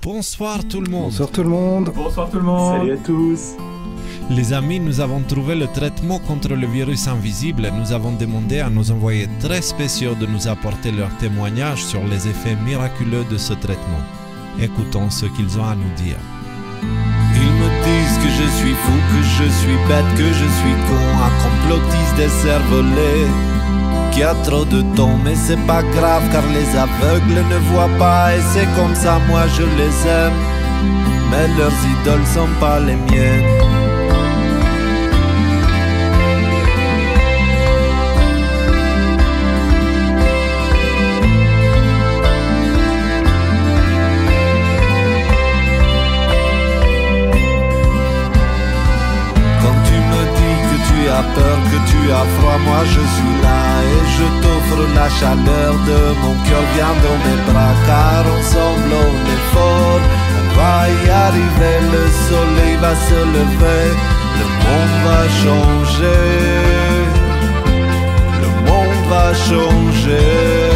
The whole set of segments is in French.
Bonsoir tout le monde. Bonsoir tout le monde. Bonsoir tout le monde. Salut à tous. Les amis, nous avons trouvé le traitement contre le virus invisible. Nous avons demandé à nos envoyés très spéciaux de nous apporter leurs témoignages sur les effets miraculeux de ce traitement. Écoutons ce qu'ils ont à nous dire. Ils me disent que je suis fou, que je suis bête, que je suis con, un complotiste décervelé, qui a trop de temps, mais c'est pas grave car les aveugles ne voient pas et c'est comme ça, moi je les aime, mais leurs idoles sont pas les miennes. Peur que tu as froid, moi je suis là et je t'offre la chaleur de mon cœur. Viens dans mes bras car ensemble on est fort. On va y arriver, le soleil va se lever, le monde va changer, le monde va changer,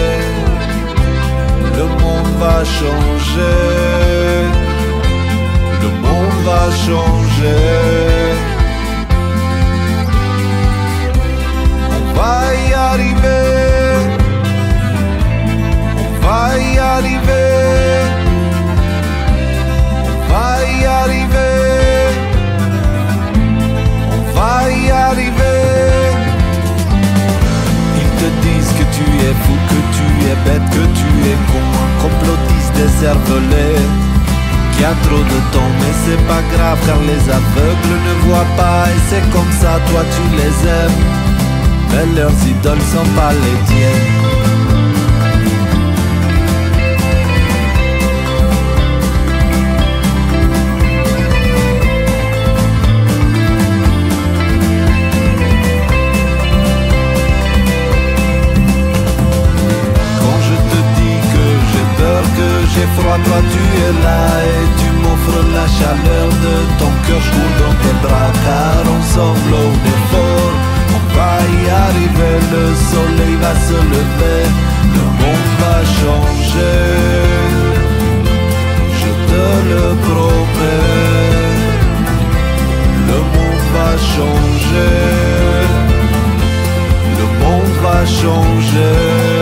le monde va changer, le monde va changer. On va y arriver, on va y arriver, on va y arriver, on va y arriver. Ils te disent que tu es fou, que tu es bête, que tu es con, un complotiste décervelé, qui a trop de temps, mais c'est pas grave car les aveugles ne voient pas et c'est comme ça, toi tu les aimes, mais leurs idoles sont pas les tiennes. Quand je te dis que j'ai peur, que j'ai froid, toi tu es là et tu m'offres la chaleur de ton cœur. Je cours dans tes bras car ensemble on est fort. On va y arriver, le soleil va se lever, le monde va changer, je te le promets. Le monde va changer, le monde va changer.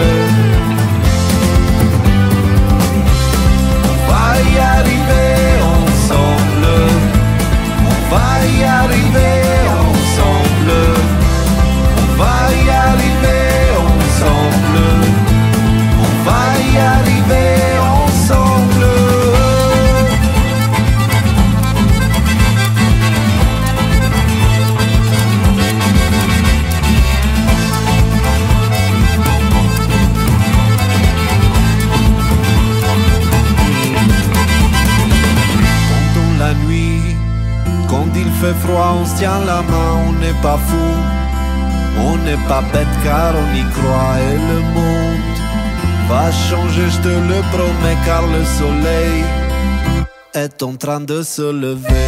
On va y arriver ensemble, on va y arriver ensemble. On va y arriver ensemble, on va y arriver ensemble. Pendant la nuit, quand il fait froid, on se tient la main, on n'est pas fou. On n'est pas bête car on y croit et le monde va changer, je te le promets, car le soleil est en train de se lever.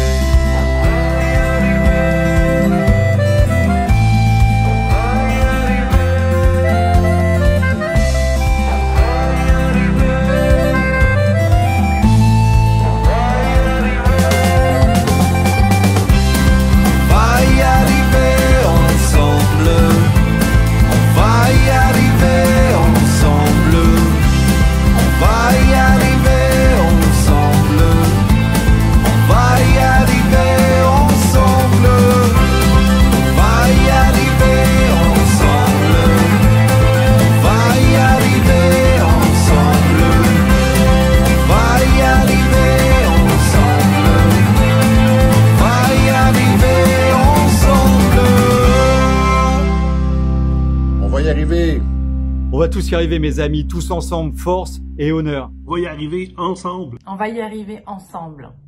On va tous y arriver mes amis, tous ensemble, force et honneur. On va y arriver ensemble. On va y arriver ensemble.